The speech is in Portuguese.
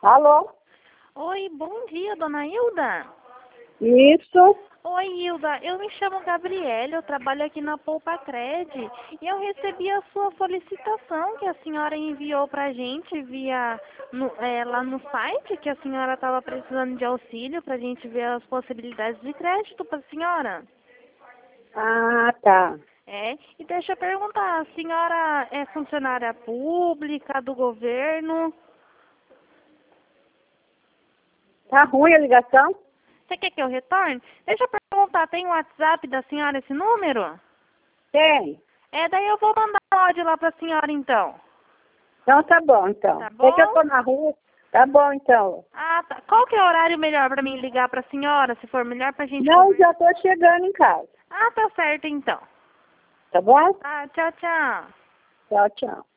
Alô? Oi, bom dia, dona Hilda. Isso. Oi, Hilda, eu me chamo Gabriela, eu trabalho aqui na Poupa Cred e eu recebi a sua solicitação que a senhora enviou pra gente lá no site, que a senhora estava precisando de auxílio pra gente ver as possibilidades de crédito pra senhora. Ah, tá. E deixa eu perguntar, a senhora é funcionária pública, do governo? Tá ruim a ligação? Você quer que eu retorne? Deixa eu perguntar, tem o WhatsApp da senhora esse número? Tem. Daí eu vou mandar um áudio lá pra senhora então. Então tá bom, então. Tá Sei que eu bom? tô na rua. Tá bom, então. Ah, tá. Qual que é o horário melhor pra mim ligar pra senhora, se for melhor pra gente Não, conversar? já tô chegando em casa. Ah, tá certo então. Tá bom? Tá, tchau, tchau. Tchau, tchau.